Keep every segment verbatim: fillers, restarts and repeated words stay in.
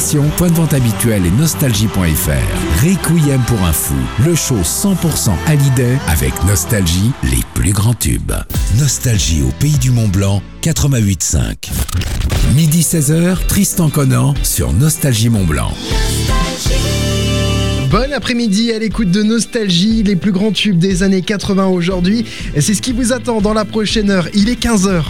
réservation, point de vente habituel et nostalgie point f r. Requiem pour un fou, le show cent pour cent Hallyday avec Nostalgie, les plus grands tubes. Nostalgie au pays du Mont-Blanc, quatre-vingt-huit cinq. Midi seize heures, Tristan Conan sur Nostalgie Mont-Blanc. Bon après-midi à l'écoute de Nostalgie, les plus grands tubes des années quatre-vingts aujourd'hui. Et c'est ce qui vous attend dans la prochaine heure. Il est quinze heures.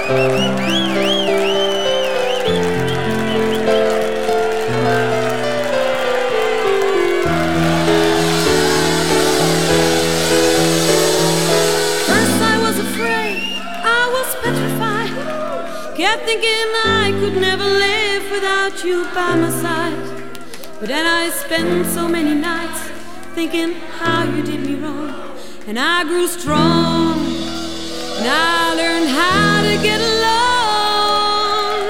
Kept thinking I could never live without you by my side. But then I spent so many nights thinking how you did me wrong. And I grew strong, and I learned how to get along.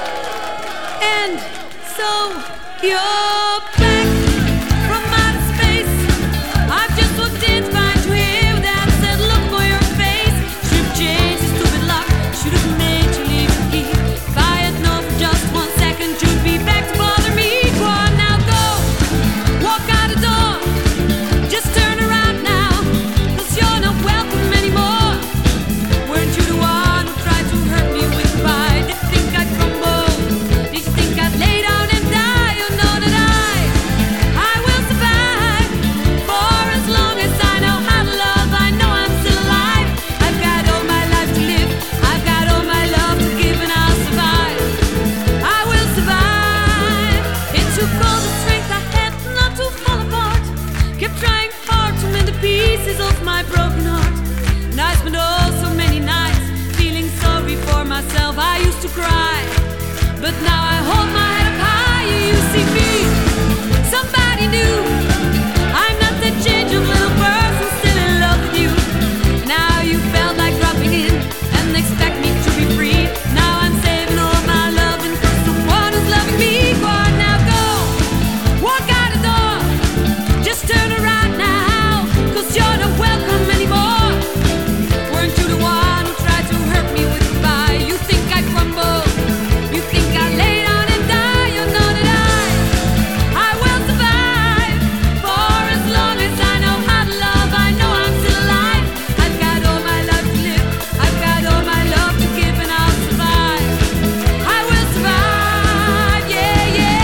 And so you're back from outer space. I've just walked in to find you here with that said look for your face. Should've changed the stupid lock, should've made you leave the key. If I had known for just one second you'd be back to bother me. Go on now, go, walk out the door. Just turn around now, 'cause you're not welcome anymore. Weren't you the one who tried to hurt me with pride? Did you think I'd crumble? Did you think I'd lay down and die? You know that I, I will survive. For as long as I know how to love, I know I'm still alive. I've got all my life to live, I've got all my love to give, and I'll survive. I will survive. It took all the strength I had not to fall apart. Kept trying hard to mend the pieces of my broken heart. And I spent oh so many nights feeling sorry for myself. I used to cry, but now I hold my head up high. You see me, somebody new. I'm not that change of little person still in love with you. Now you felt like dropping in and expect me to be free. Now I'm saving all my loving for someone who's loving me. Go on now, go, walk out the door. Just turn around now, 'cause you're not welcome anymore. Weren't you the one who tried to hurt me with goodbye? You think I'd crumble? You think I'd lay down and die? You know that I, I will survive. For as long as I know how to love, I know I'm still alive. I've got all my life to live, I've got all my love to give, and I'll survive. I will survive, yeah, yeah.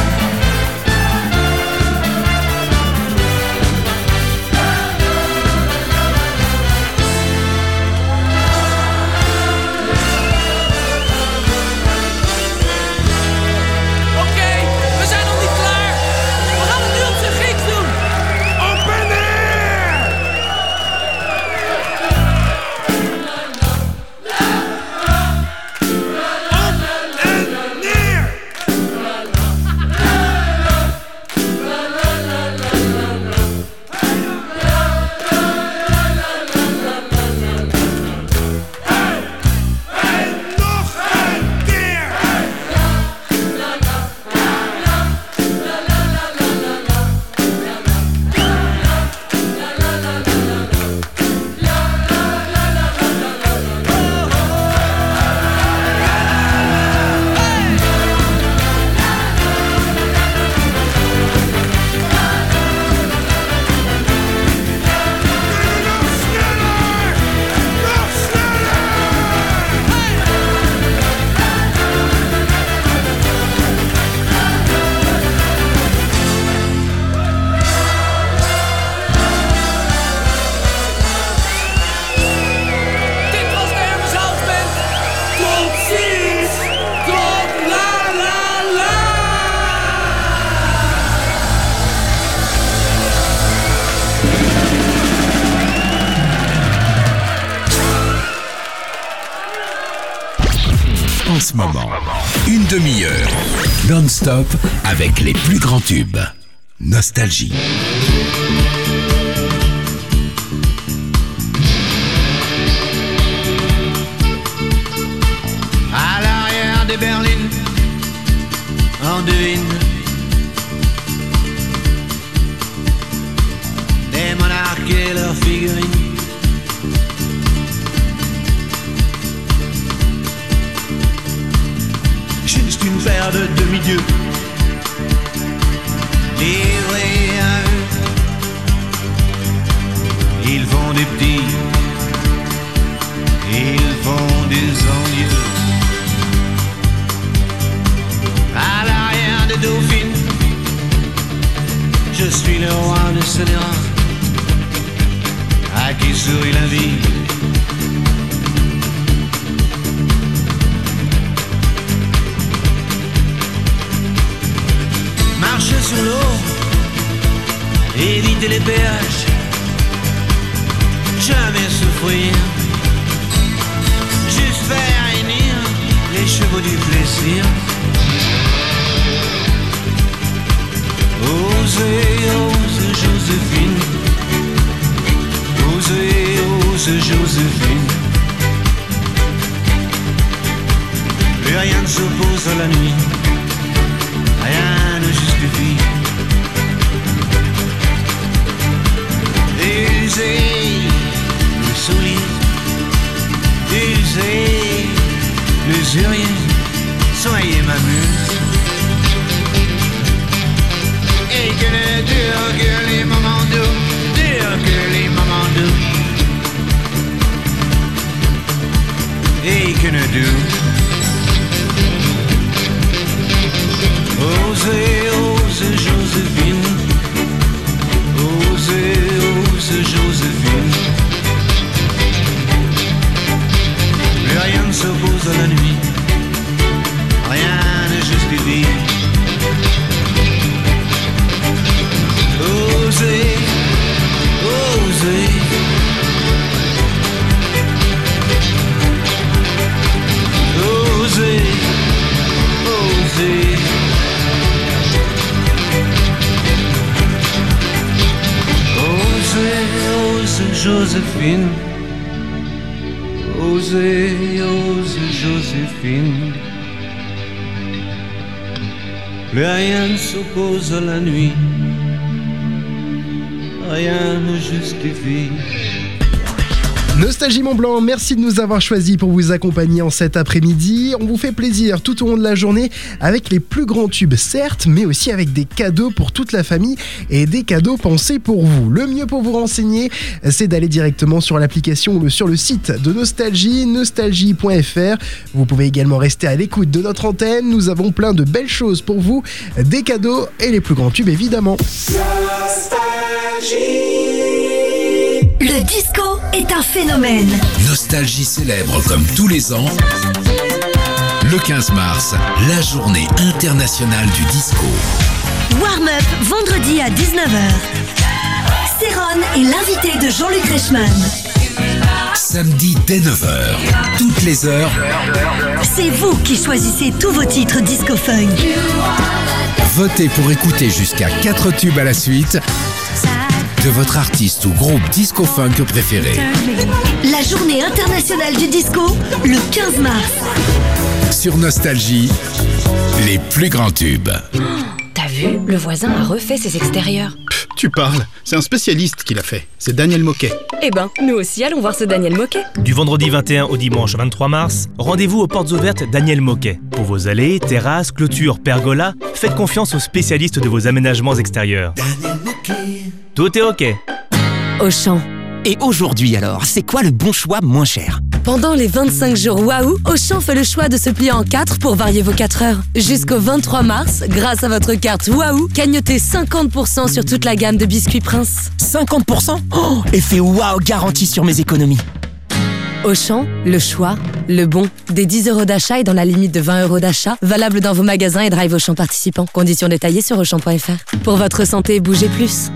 Oké, we zijn nog niet klaar. We gaan het nu op zijn Grieks doen. Open air! Op en neer! En nog een keer! Nog sneller! Nog sneller! Dit was de Hermes House Band. Tot ziens! Tot la la la! En ce moment, une demi-heure non-stop avec les plus grands tubes. Nostalgie. À l'arrière des berlines, on devine des monarques et leurs figurines. Juste une paire de demi-dieux livrés à eux. Ils font des petits, ils font des envieux. À l'arrière des dauphines, je suis le roi de scélérat, à qui sourit la vie. éviter les péages, jamais souffrir, juste faire réunir les chevaux du plaisir. Osez, ose Joséphine, osez, ose Joséphine. Plus rien ne s'oppose à la nuit, rien ne justifie. Usez le soulier, usez l'usurier, soyez ma muse. Et que ne durent que les moments doux, durent que les moments doux. Et que ne durent. Osez, ose Joséphine, osez, ose Joséphine. Plus rien ne s'oppose à la nuit, rien ne justifie. Osez, osez. Osez, osez. Osez, ose Joséphine, osez, ose Joséphine. Plus rien ne s'oppose à la nuit, rien ne justifie. Nostalgie Mont-Blanc, merci de nous avoir choisis pour vous accompagner en cet après-midi. On vous fait plaisir tout au long de la journée avec les plus grands tubes, certes, mais aussi avec des cadeaux pour toute la famille et des cadeaux pensés pour vous. Le mieux pour vous renseigner, c'est d'aller directement sur l'application ou sur le site de Nostalgie, nostalgie point f r. Vous pouvez également rester à l'écoute de notre antenne. Nous avons plein de belles choses pour vous, des cadeaux et les plus grands tubes évidemment. Nostalgie. Le disco est un phénomène. Nostalgie célèbre comme tous les ans le quinze mars, la journée internationale du disco. Warm-up vendredi à dix-neuf heures. Céron est l'invité de Jean-Luc Reichmann. Samedi dès neuf heures, toutes les heures. C'est vous qui choisissez tous vos titres disco funk. Votez pour écouter jusqu'à quatre tubes à la suite de votre artiste ou groupe disco-funk préféré. La journée internationale du disco, le quinze mars. Sur Nostalgie, les plus grands tubes. Oh, t'as vu, le voisin a refait ses extérieurs. Pff, tu parles, c'est un spécialiste qui l'a fait. C'est Daniel Moquet. Eh ben, nous aussi allons voir ce Daniel Moquet. Du vendredi vingt et un au dimanche vingt-trois mars, rendez-vous aux portes ouvertes Daniel Moquet. Pour vos allées, terrasses, clôtures, pergolas, faites confiance aux spécialistes de vos aménagements extérieurs. Daniel Moquet. Tout est ok. Auchan. Et aujourd'hui alors, c'est quoi le bon choix moins cher ? Pendant les vingt-cinq jours Waouh, Auchan fait le choix de se plier en quatre pour varier vos quatre heures. Jusqu'au vingt-trois mars, grâce à votre carte Waouh, cagnotez cinquante pour cent sur toute la gamme de biscuits Prince. cinquante pour cent ? Oh, effet Waouh garanti sur mes économies. Auchan, le choix, le bon. Des dix euros d'achat et dans la limite de vingt euros d'achat, valable dans vos magasins et drive Auchan participants. Conditions détaillées sur auchan point f r. Pour votre santé, bougez plus.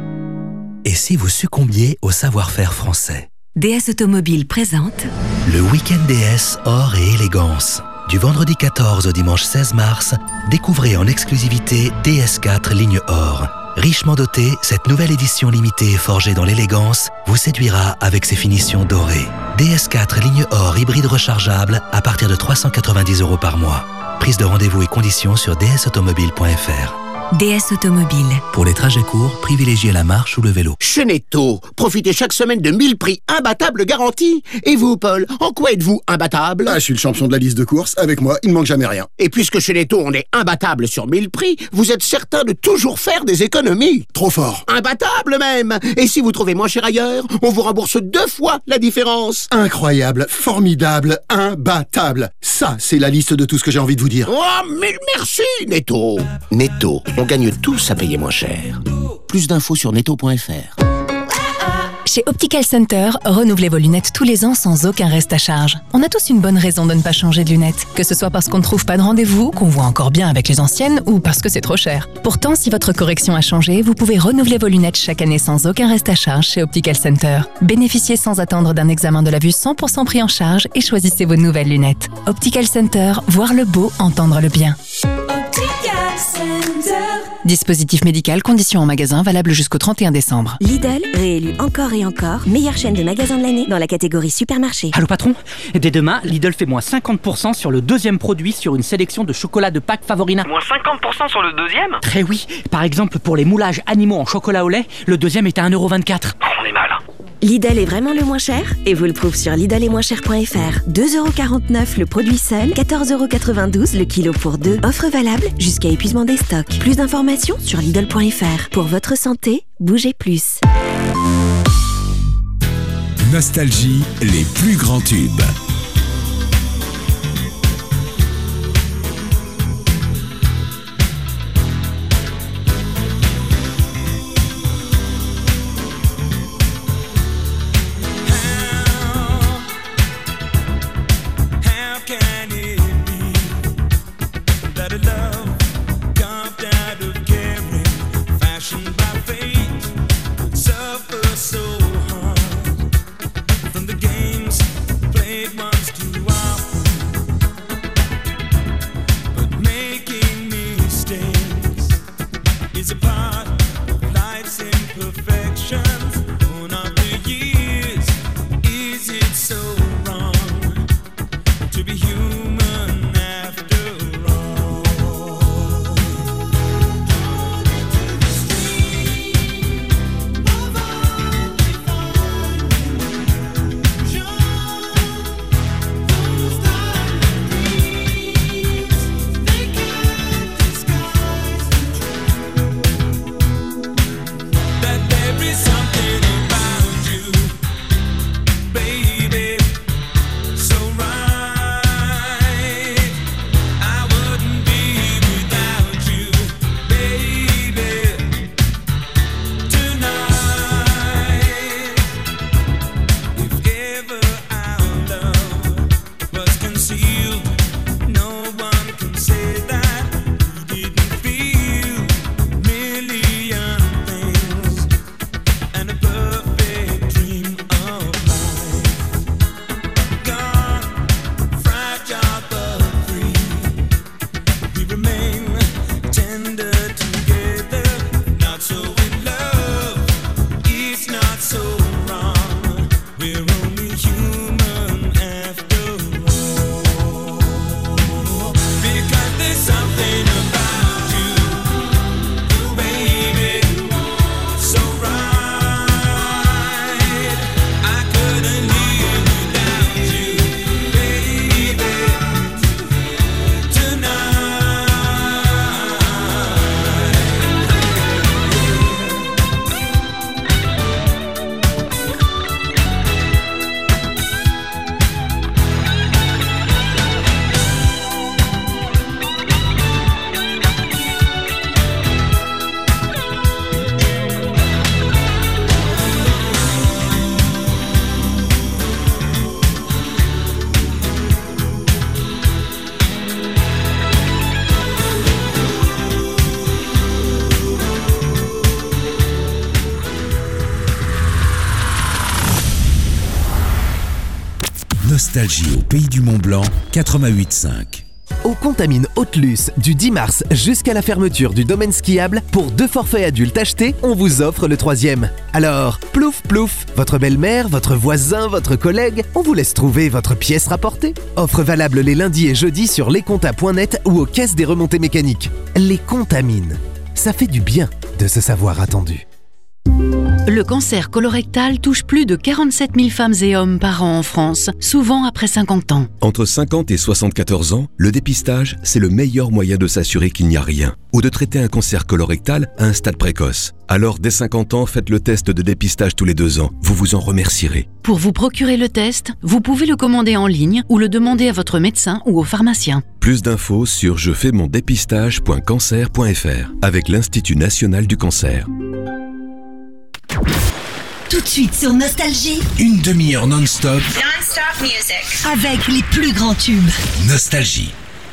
Et si vous succombiez au savoir-faire français ? D S Automobile présente le week-end D S Or et Élégance. Du vendredi quatorze au dimanche seize mars, découvrez en exclusivité D S quatre Ligne Or. Richement dotée, cette nouvelle édition limitée et forgée dans l'élégance vous séduira avec ses finitions dorées. D S quatre Ligne Or hybride rechargeable à partir de trois cent quatre-vingt-dix euros par mois. Prise de rendez-vous et conditions sur d s automobile point f r. D S Automobile. Pour les trajets courts, privilégiez la marche ou le vélo. Chez Netto, profitez chaque semaine de mille prix imbattables garantis. Et vous, Paul, en quoi êtes-vous imbattable ? Ah, je suis le champion de la liste de courses. Avec moi, il ne manque jamais rien. Et puisque chez Netto, on est imbattable sur mille prix, vous êtes certain de toujours faire des économies. Trop fort. Imbattable même. Et si vous trouvez moins cher ailleurs, on vous rembourse deux fois la différence. Incroyable, formidable, imbattable. Ça, c'est la liste de tout ce que j'ai envie de vous dire. Oh, mille merci, Netto. Netto. On gagne tous à payer moins cher. Plus d'infos sur netto point f r. Chez Optical Center, renouvelez vos lunettes tous les ans sans aucun reste à charge. On a tous une bonne raison de ne pas changer de lunettes, que ce soit parce qu'on ne trouve pas de rendez-vous, qu'on voit encore bien avec les anciennes ou parce que c'est trop cher. Pourtant, si votre correction a changé, vous pouvez renouveler vos lunettes chaque année sans aucun reste à charge chez Optical Center. Bénéficiez sans attendre d'un examen de la vue cent pour cent pris en charge et choisissez vos nouvelles lunettes. Optical Center, voir le beau, entendre le bien. Optical Center. Dispositif médical, conditions en magasin, valable jusqu'au trente et un décembre. Lidl, réélu encore et encore, meilleure chaîne de magasins de l'année dans la catégorie supermarché. Allô patron, dès demain, Lidl fait moins cinquante pour cent sur le deuxième produit sur une sélection de chocolat de Pâques Favorina. Moins cinquante pour cent sur le deuxième ? Très oui, par exemple pour les moulages animaux en chocolat au lait, le deuxième est à un euro vingt-quatre. Oh, on est mal. Lidl est vraiment le moins cher et vous le prouve sur lidl et moins cher point f r. deux euros quarante-neuf le produit seul, quatorze euros quatre-vingt-douze le kilo pour deux. Offre valable jusqu'à épuisement des stocks. Plus d'informations sur lidl point f r. Pour votre santé, bougez plus. Nostalgie, les plus grands tubes. Nostalgie au pays du Mont-Blanc, quatre-vingt-huit cinq. Au Contamine Haute-Luce, du dix mars jusqu'à la fermeture du domaine skiable, pour deux forfaits adultes achetés, on vous offre le troisième. Alors, plouf plouf, votre belle-mère, votre voisin, votre collègue, on vous laisse trouver votre pièce rapportée. Offre valable les lundis et jeudis sur lescontas point net ou aux caisses des remontées mécaniques. Les Contamines, ça fait du bien de se savoir attendu. Le cancer colorectal touche plus de quarante-sept mille femmes et hommes par an en France, souvent après cinquante ans. Entre cinquante et soixante-quatorze ans, le dépistage, c'est le meilleur moyen de s'assurer qu'il n'y a rien, ou de traiter un cancer colorectal à un stade précoce. Alors, dès cinquante ans, faites le test de dépistage tous les deux ans. Vous vous en remercierez. Pour vous procurer le test, vous pouvez le commander en ligne ou le demander à votre médecin ou au pharmacien. Plus d'infos sur je fais mon dépistage point cancer point f r avec l'Institut national du cancer. Tout de suite sur Nostalgie. Une demi-heure non-stop. Non-stop music. Avec les plus grands tubes. Nostalgie.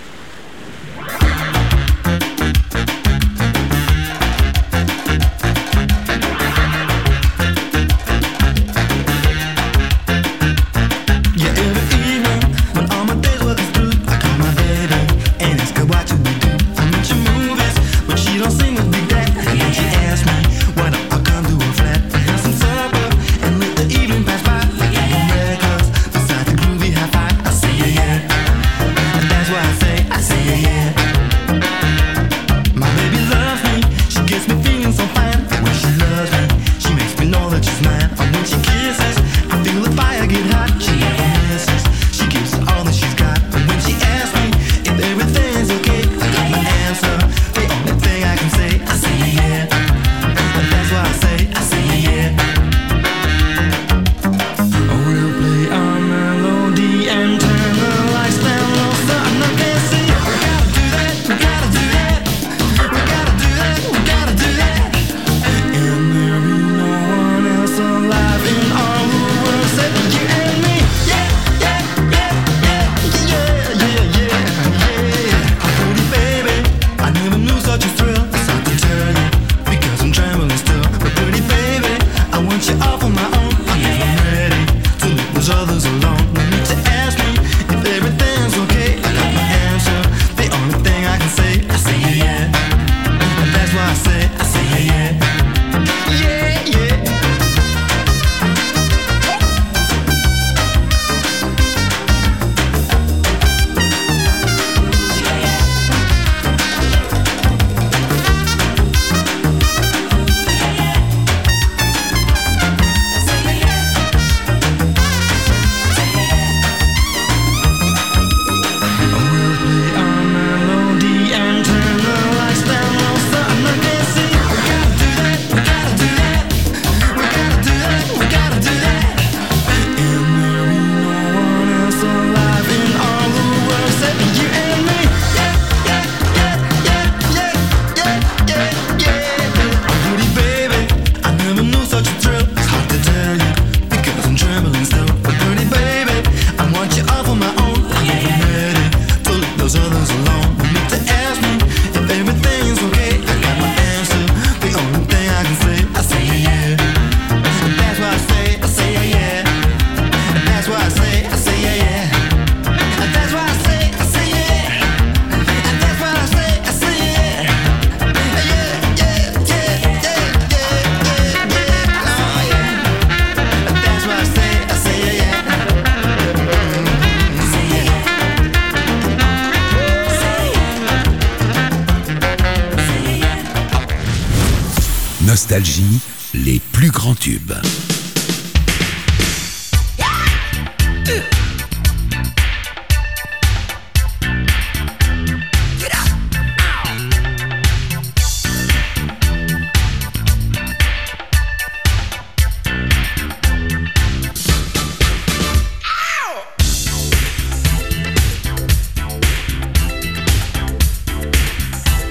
Nostalgie, les plus grands tubes.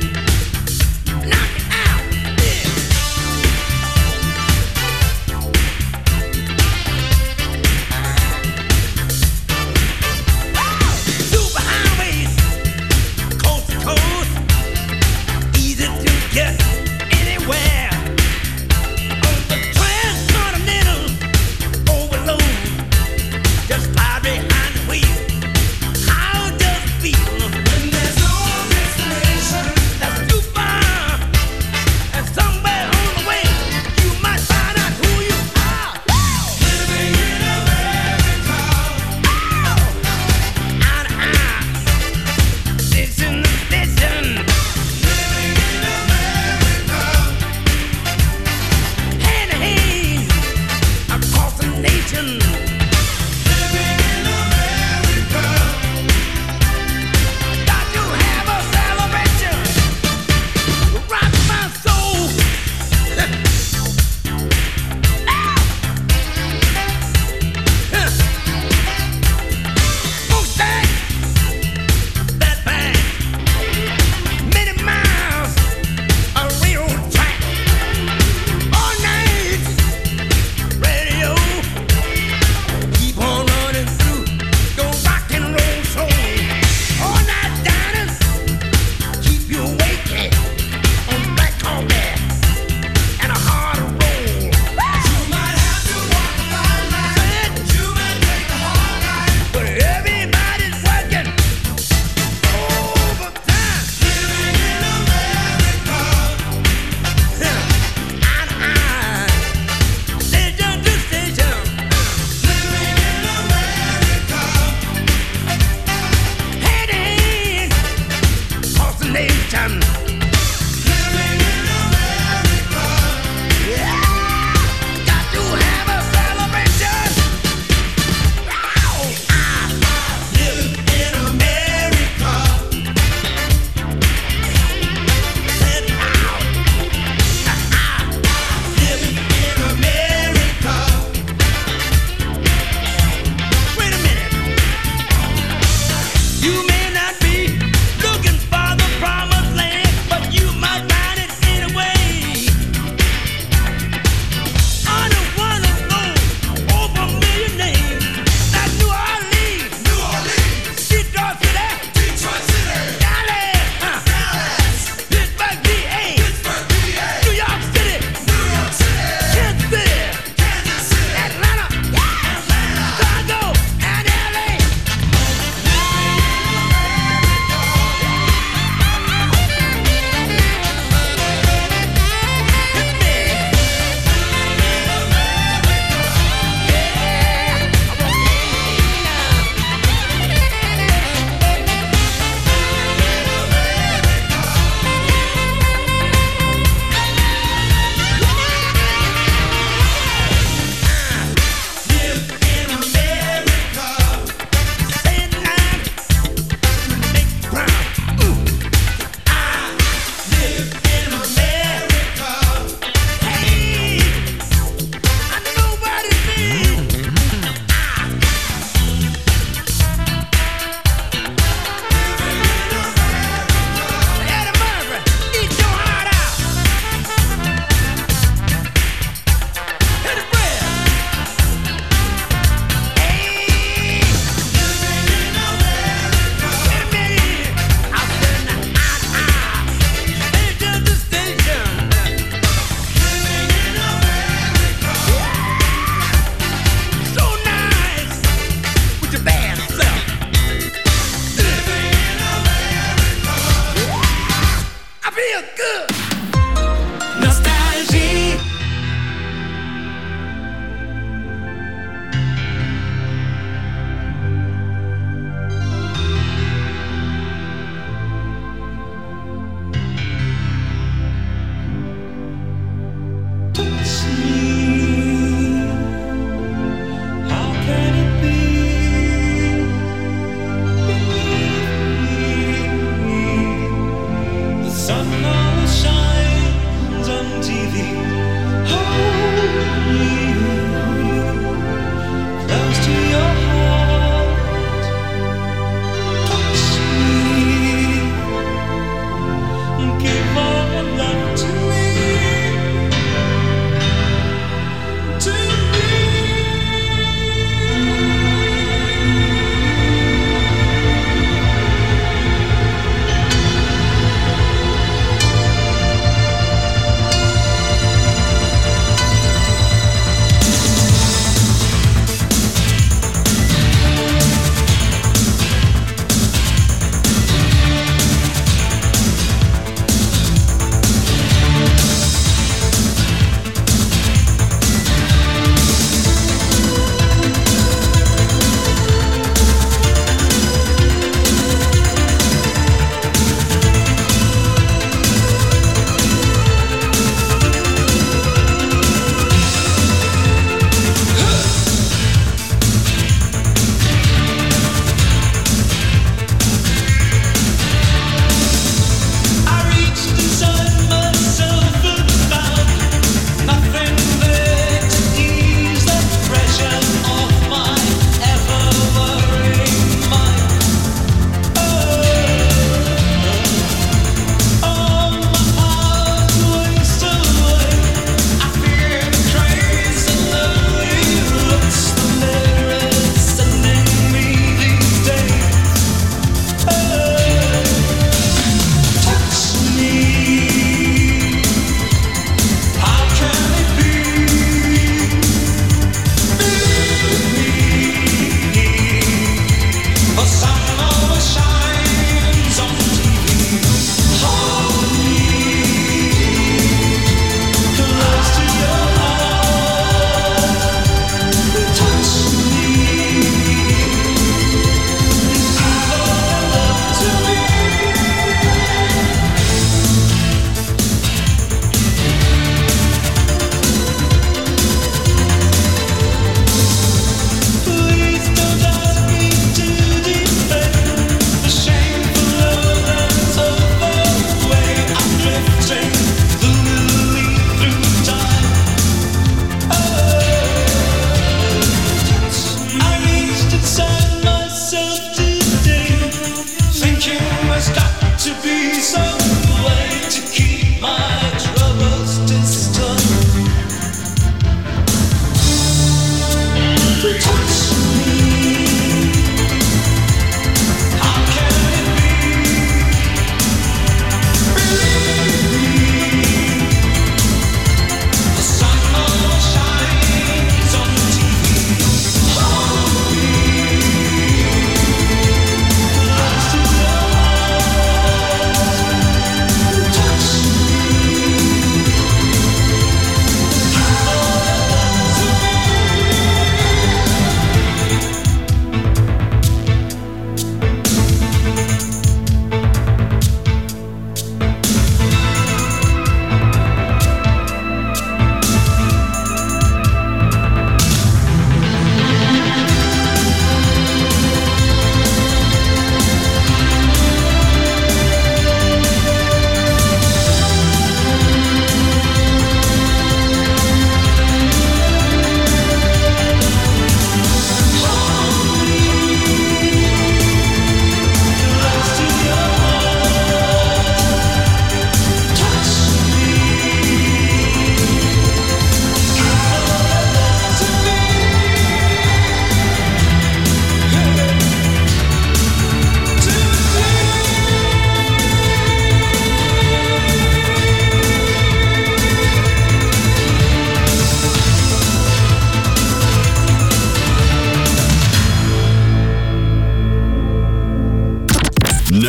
Knock it out.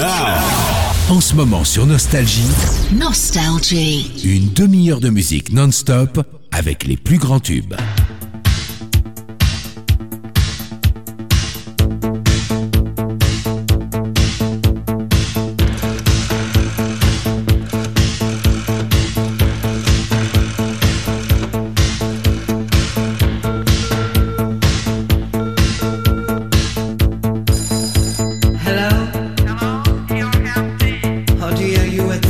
En ce moment sur Nostalgie, Nostalgie. une demi-heure de musique non-stop avec les plus grands tubes.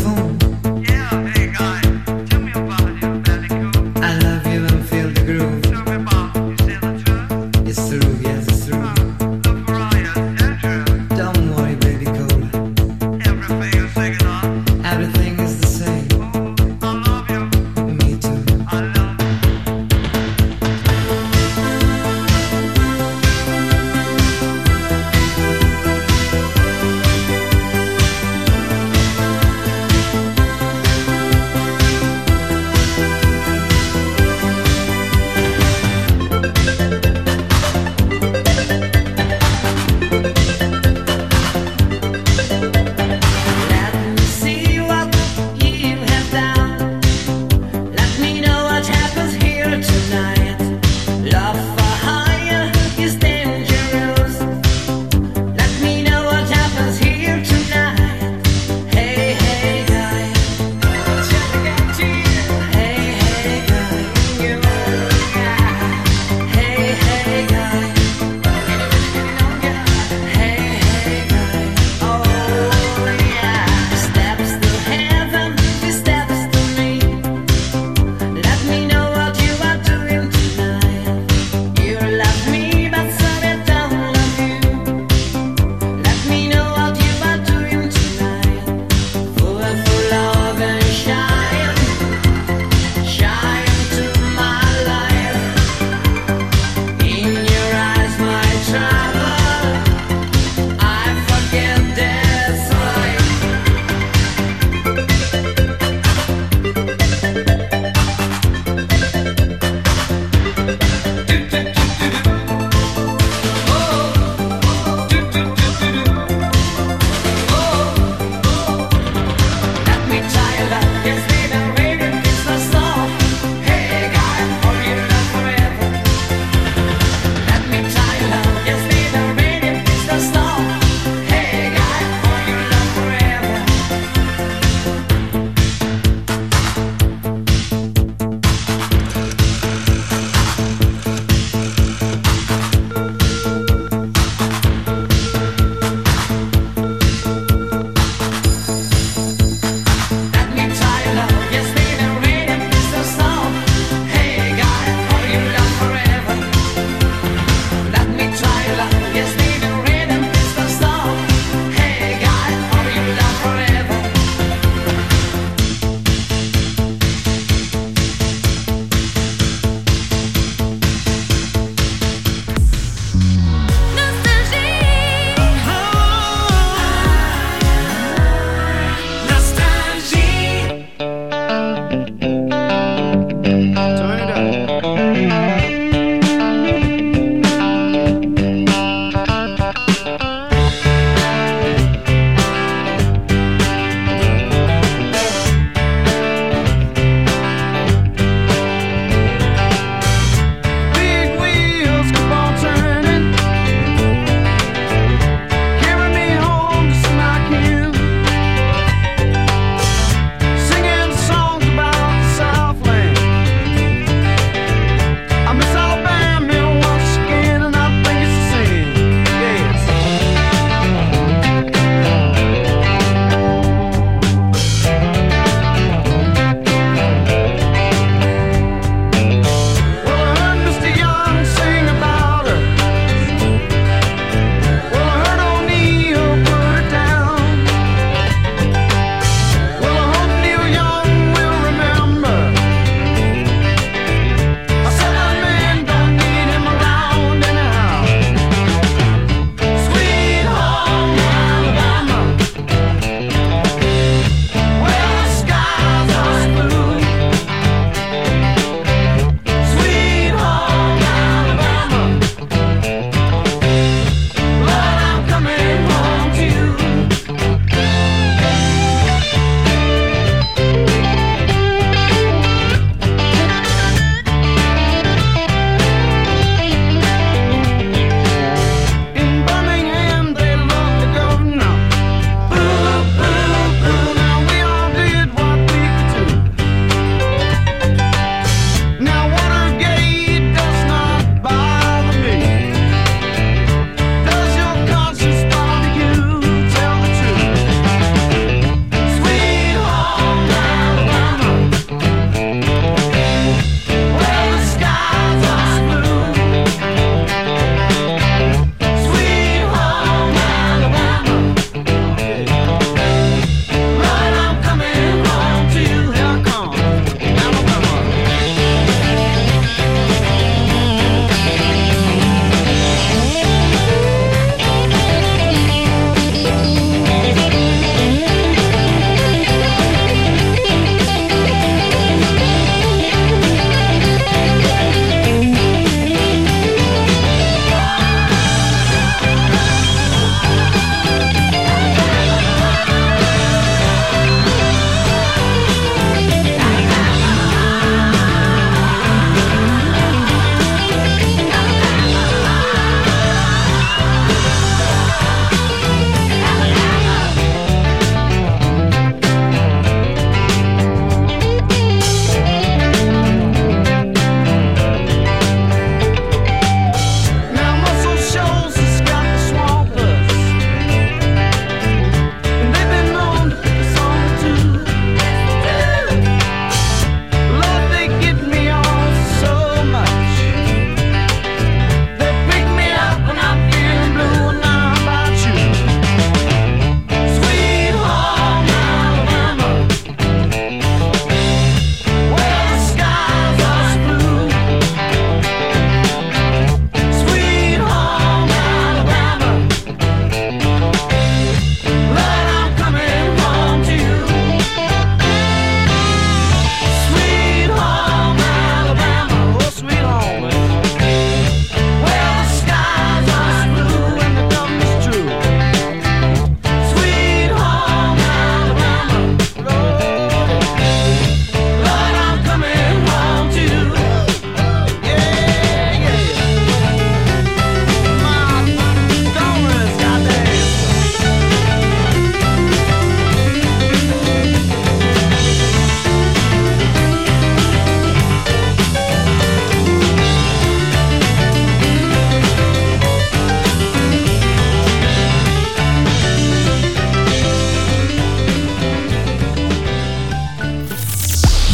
I love you and feel the groove.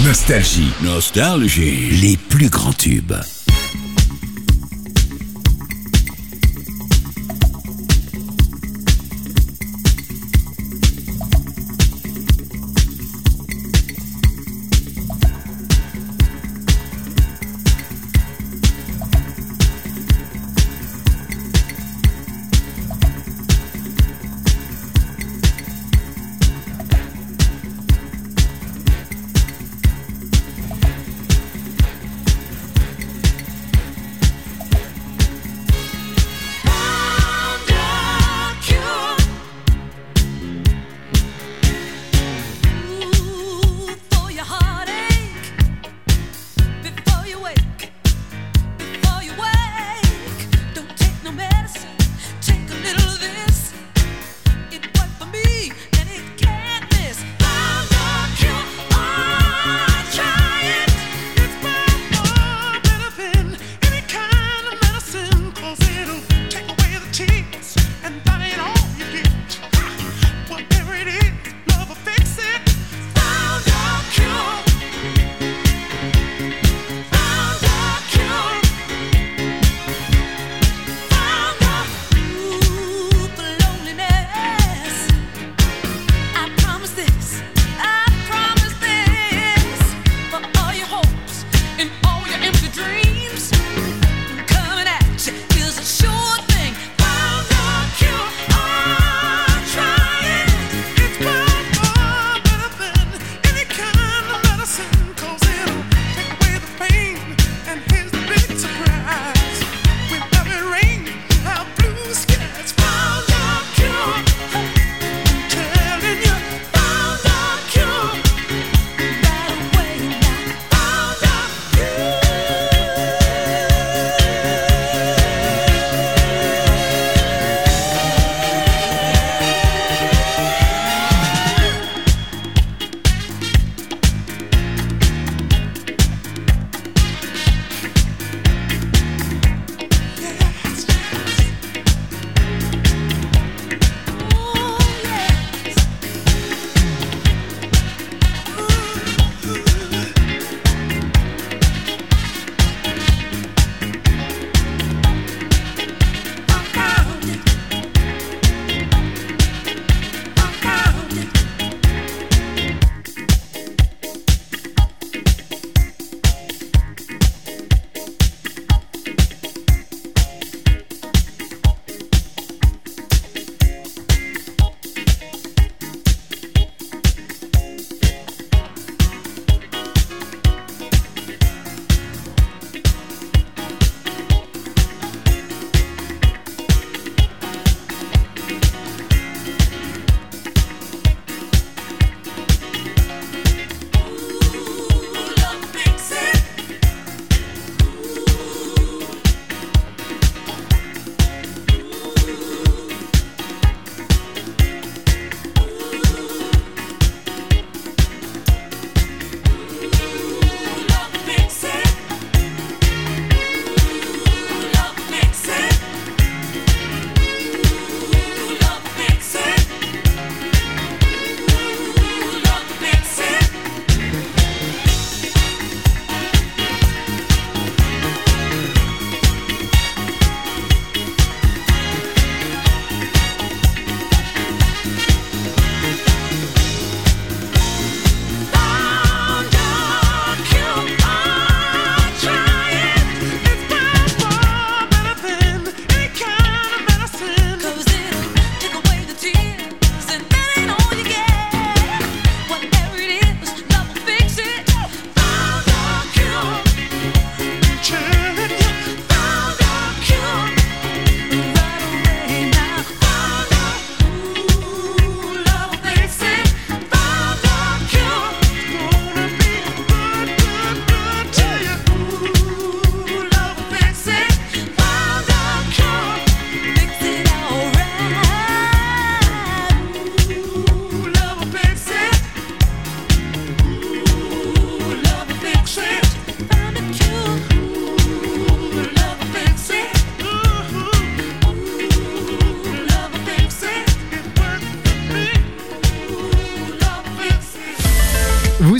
Nostalgie. Nostalgie. Les plus grands tubes.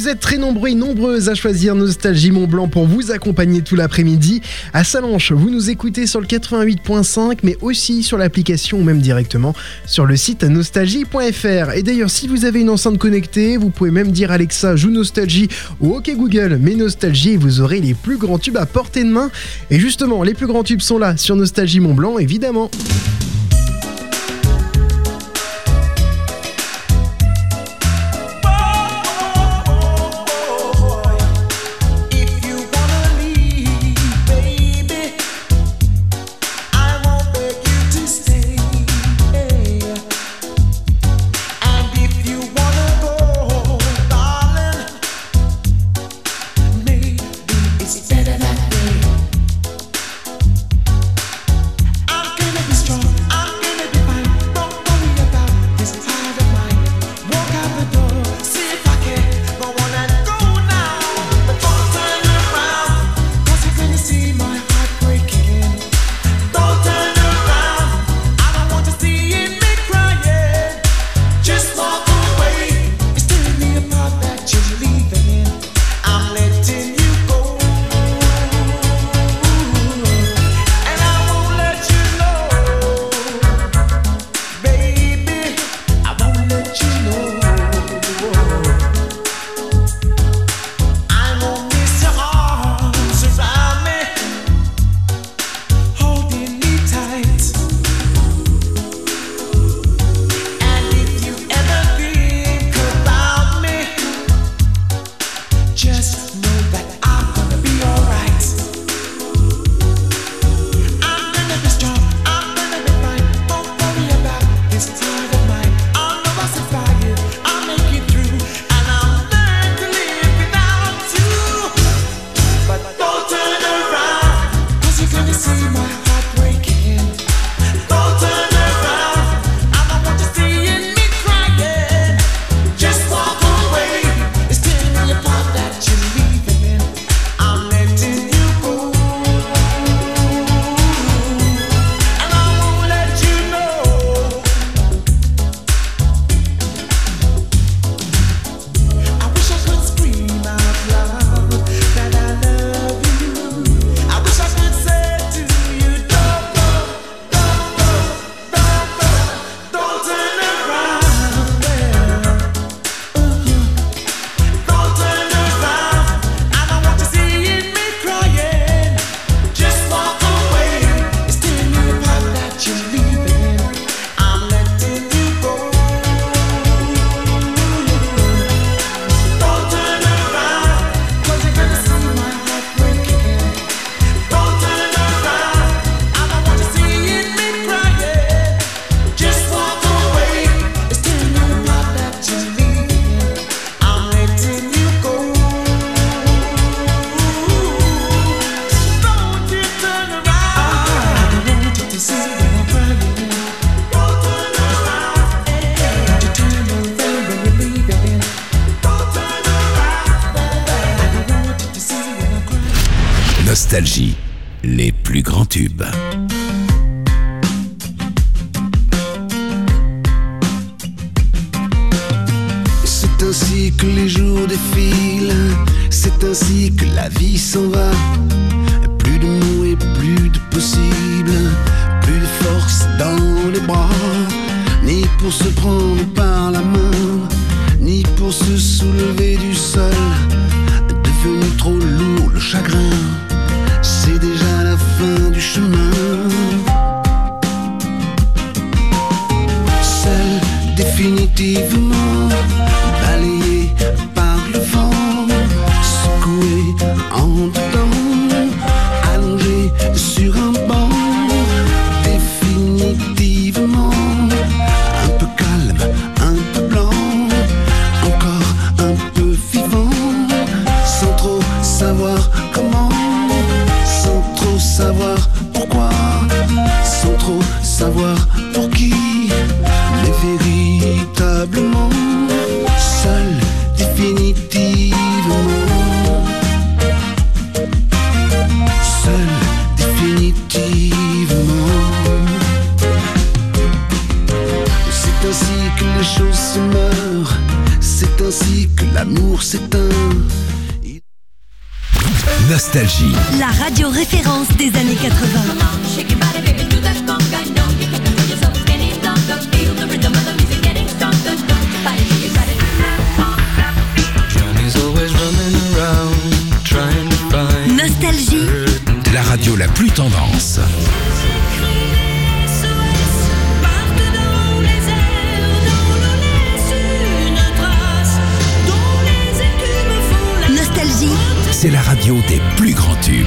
Vous êtes très nombreux et nombreuses à choisir Nostalgie Mont Blanc pour vous accompagner tout l'après-midi. À Sallanches, vous nous écoutez sur le quatre-vingt-huit point cinq, mais aussi sur l'application ou même directement sur le site nostalgie point f r. Et d'ailleurs, si vous avez une enceinte connectée, vous pouvez même dire Alexa, joue Nostalgie ou OK Google, mets Nostalgie et vous aurez les plus grands tubes à portée de main. Et justement, les plus grands tubes sont là sur Nostalgie Mont Blanc, évidemment. Nostalgie, les plus grands tubes. C'est ainsi que les jours défilent, c'est ainsi que la vie s'en va. Plus de mots et plus de possible, plus de force dans les bras, ni pour se prendre par la main, ni pour se soulever du sol. Devenu trop lourd le chagrin, c'est déjà la fin du chemin. Seul définitivement balayé par le vent, secoué en dedans, allongé sur un banc. Définitivement un peu calme, un peu blanc, encore un peu vivant, sans trop savoir comment, sans trop savoir pourquoi, sans trop savoir pour qui, mais véritablement seul, définitivement, seul, définitivement. C'est ainsi que les choses se meurent, c'est ainsi que l'amour s'éteint. Nostalgie. La radio référence des années quatre-vingts. Nostalgie. La radio la plus tendance. Nostalgie. C'est la radio des plus grands tubes.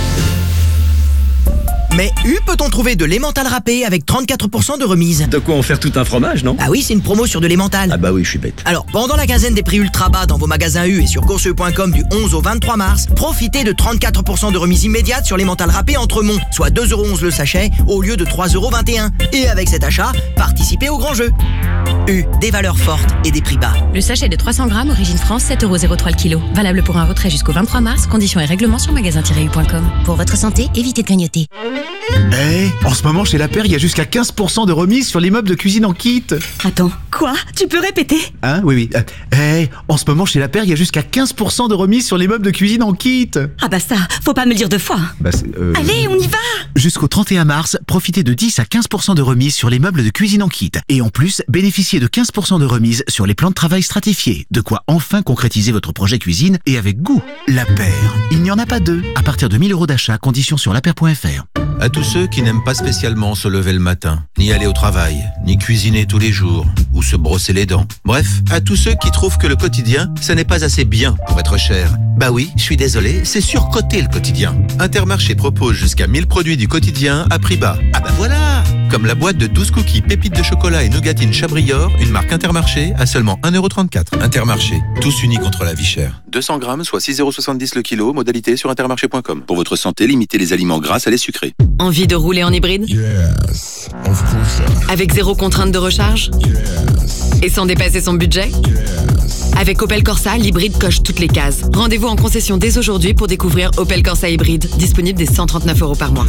Mais U, peut-on trouver de l'emmental râpé avec trente-quatre pour cent de remise? De quoi en faire tout un fromage, non? Ah oui, c'est une promo sur de l'emmental. Ah bah oui, je suis bête. Alors, pendant la quinzaine des prix ultra bas dans vos magasins U et sur courseu point com du onze au vingt-trois mars, profitez de trente-quatre pour cent de remise immédiate sur l'emmental râpé Entremont, soit deux euros onze le sachet au lieu de trois euros vingt et un. Et avec cet achat, participez au grand jeu. U, des valeurs fortes et des prix bas. Le sachet de trois cents grammes, origine France, sept euros zéro trois le kilo. Valable pour un retrait jusqu'au vingt-trois mars. Conditions et règlements sur magasin tiret u point com. Pour votre santé, évitez de grignoter. Eh, hey, en ce moment chez La Paire, il y a jusqu'à quinze pour cent de remise sur les meubles de cuisine en kit. Attends, quoi? Tu peux répéter? Hein? Oui, oui. Eh, hey, en ce moment chez La Paire, il y a jusqu'à quinze pour cent de remise sur les meubles de cuisine en kit. Ah bah ça, faut pas me le dire deux fois. Bah c'est, euh... Allez, on y va! Jusqu'au trente et un mars, profitez de dix à quinze pour cent de remise sur les meubles de cuisine en kit. Et en plus, bénéficiez de quinze pour cent de remise sur les plans de travail stratifiés. De quoi enfin concrétiser votre projet cuisine et avec goût. La Paire, il n'y en a pas deux. À partir de mille euros d'achat, conditions sur la paire point f r. À tous ceux qui n'aiment pas spécialement se lever le matin, ni aller au travail, ni cuisiner tous les jours, ou se brosser les dents. Bref, à tous ceux qui trouvent que le quotidien, ça n'est pas assez bien pour être cher. Bah oui, je suis désolé, c'est surcoté le quotidien. Intermarché propose jusqu'à mille produits du quotidien à prix bas. Ah bah voilà! Comme la boîte de douze cookies pépites de chocolat et nougatine Chabrior, une marque Intermarché à seulement un euro trente-quatre. Intermarché, tous unis contre la vie chère. deux cents grammes, soit six euros soixante-dix le kilo, modalité sur intermarché point com. Pour votre santé, limitez les aliments gras à les sucrés. Envie de rouler en hybride? Yes, of course. Avec zéro contrainte de recharge? Yes. Et sans dépasser son budget? Yes. Avec Opel Corsa, l'hybride coche toutes les cases. Rendez-vous en concession dès aujourd'hui pour découvrir Opel Corsa hybride, disponible dès cent trente-neuf euros par mois.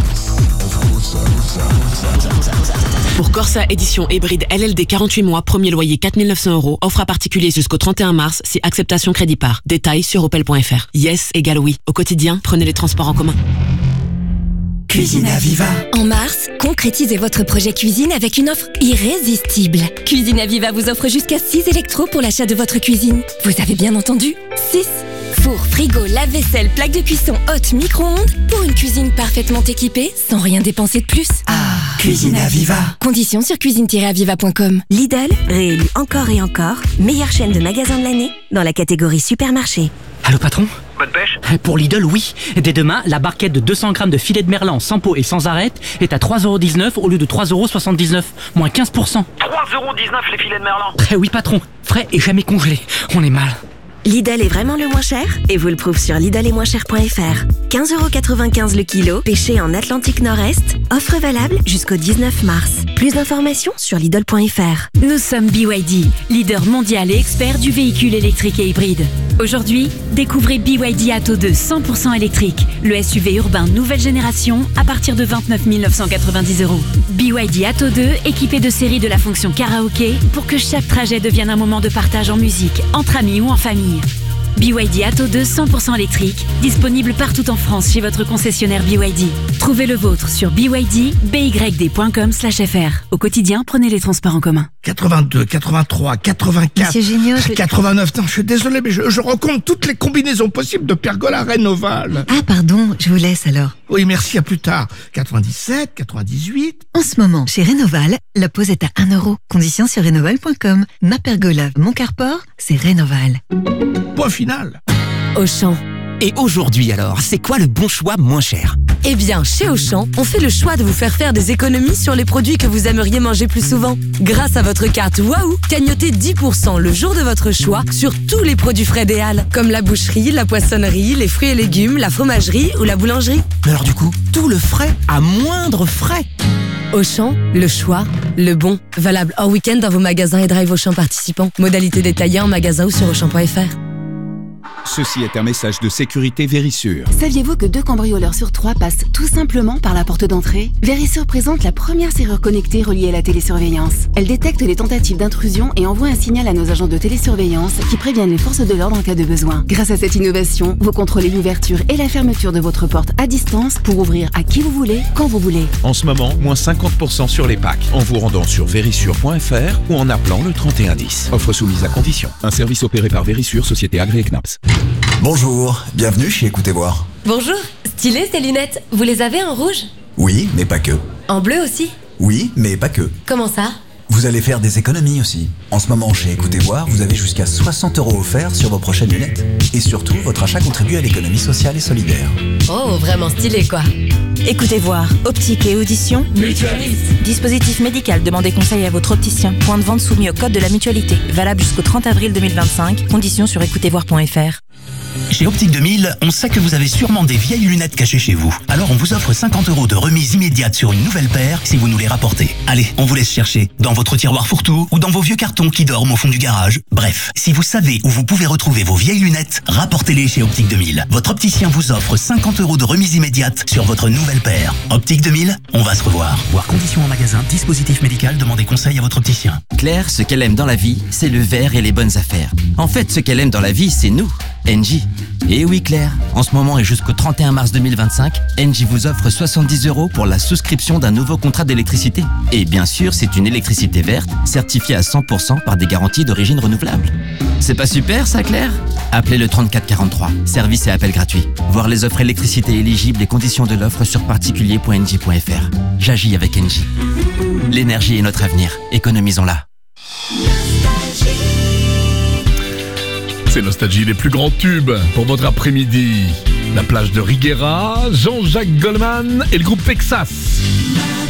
Pour Corsa édition hybride L L D quarante-huit mois, premier loyer quatre mille neuf cents euros, offre à particulier jusqu'au trente et un mars, si acceptation crédit par. Détails sur opel point f r. Yes égale oui. Au quotidien, prenez les transports en commun. Cuisine Aviva. En mars, concrétisez votre projet cuisine avec une offre irrésistible. Cuisine Aviva vous offre jusqu'à six électros pour l'achat de votre cuisine. Vous avez bien entendu, six. Four, frigo, lave-vaisselle, plaque de cuisson haute, micro-ondes pour une cuisine parfaitement équipée sans rien dépenser de plus. Ah, Cuisine Aviva. Conditions sur cuisine tiret aviva point com. Lidl, réélu encore et encore, meilleure chaîne de magasins de l'année dans la catégorie supermarché. Allô patron? Bonne pêche? Pour Lidl, oui. Dès demain, la barquette de deux cents grammes de filet de merlan sans peau et sans arête est à trois euros dix-neuf au lieu de trois euros soixante-dix-neuf, moins quinze pour cent. trois euros dix-neuf les filets de merlan? Eh oui patron, frais et jamais congelés. On est mal. Lidl est vraiment le moins cher et vous le prouve sur lidl et moins cher point f r. quinze euros quatre-vingt-quinze le kilo, pêché en Atlantique Nord-Est. Offre valable jusqu'au dix-neuf mars. Plus d'informations sur lidl point f r. Nous sommes B Y D, leader mondial et expert du véhicule électrique et hybride. Aujourd'hui, découvrez B Y D Atto deux cent pour cent électrique, le S U V urbain nouvelle génération à partir de vingt-neuf mille neuf cent quatre-vingt-dix euros. B Y D Atto deux équipé de série de la fonction karaoké pour que chaque trajet devienne un moment de partage en musique, entre amis ou en famille. B Y D Atto deux cent pour cent électrique, disponible partout en France chez votre concessionnaire B Y D. Trouvez le vôtre sur b y d b y d point com slash f r. Au quotidien, prenez les transports en commun. quatre-vingt-deux, quatre-vingt-trois, quatre-vingt-quatre, Monsieur Géniaux, je... quatre-vingt-neuf. Non, je suis désolé, mais je, je recompte toutes les combinaisons possibles de pergola Rénoval. Ah, pardon, je vous laisse alors. Oui, merci, à plus tard. quatre-vingt-dix-sept, quatre-vingt-dix-huit. En ce moment, chez Rénoval, la pause est à un euro. Conditions sur rénoval point com. Ma pergola, mon carport, c'est Rénoval. Point final. Auchan. Et aujourd'hui alors, c'est quoi le bon choix moins cher? Eh bien, chez Auchan, on fait le choix de vous faire faire des économies sur les produits que vous aimeriez manger plus souvent. Grâce à votre carte Waouh, gagnotez dix pour cent le jour de votre choix sur tous les produits frais des Halles, comme la boucherie, la poissonnerie, les fruits et légumes, la fromagerie ou la boulangerie. Mais alors du coup, tout le frais à moindre frais. Auchan, le choix, le bon. Valable hors week-end dans vos magasins et drive Auchan participants. Modalité détaillée en magasin ou sur auchan point f r. Ceci est un message de sécurité Vérissure. Saviez-vous que deux cambrioleurs sur trois passent tout simplement par la porte d'entrée? Vérissure présente la première serrure connectée reliée à la télésurveillance. Elle détecte les tentatives d'intrusion et envoie un signal à nos agents de télésurveillance qui préviennent les forces de l'ordre en cas de besoin. Grâce à cette innovation, vous contrôlez l'ouverture et la fermeture de votre porte à distance pour ouvrir à qui vous voulez, quand vous voulez. En ce moment, moins cinquante pour cent sur les packs en vous rendant sur vérissure point f r ou en appelant le trente et un dix. Offre soumise à condition. Un service opéré par Vérissure, société agréée C N A P S. Bonjour, bienvenue chez Écoutez Voir. Bonjour, stylé ces lunettes. Vous les avez en rouge? Oui, mais pas que. En bleu aussi? Oui, mais pas que. Comment ça? Vous allez faire des économies aussi. En ce moment, chez Écoutez Voir, vous avez jusqu'à soixante euros offerts sur vos prochaines lunettes. Et surtout, votre achat contribue à l'économie sociale et solidaire. Oh, vraiment stylé quoi. Écoutez Voir, optique et audition. Mutualiste. Dispositif médical, demandez conseil à votre opticien. Point de vente soumis au code de la mutualité. Valable jusqu'au trente avril deux mille vingt-cinq. Conditions sur écoutez voir point f r. Chez Optique deux mille, on sait que vous avez sûrement des vieilles lunettes cachées chez vous. Alors on vous offre cinquante euros de remise immédiate sur une nouvelle paire si vous nous les rapportez. Allez, on vous laisse chercher. Dans votre tiroir fourre-tout ou dans vos vieux cartons qui dorment au fond du garage. Bref, si vous savez où vous pouvez retrouver vos vieilles lunettes, rapportez-les chez Optique deux mille. Votre opticien vous offre cinquante euros de remise immédiate sur votre nouvelle paire. Optique deux mille, on va se revoir. Voir conditions en magasin, dispositif médical, demandez conseil à votre opticien. Claire, ce qu'elle aime dans la vie, c'est le verre et les bonnes affaires. En fait, ce qu'elle aime dans la vie, c'est nous, Engie. Et oui Claire, en ce moment et jusqu'au trente et un mars deux mille vingt-cinq, Engie vous offre soixante-dix euros pour la souscription d'un nouveau contrat d'électricité. Et bien sûr, c'est une électricité verte, certifiée à cent pour cent par des garanties d'origine renouvelable. C'est pas super ça Claire? Appelez le trente-quatre quarante-trois, service et appel gratuit. Voir les offres électricité éligibles et conditions de l'offre sur particulier point engie point f r. J'agis avec Engie. L'énergie est notre avenir, économisons-la. C'est Nostalgie, les plus grands tubes pour votre après-midi. La plage de Riguera, Jean-Jacques Goldman et le groupe Texas.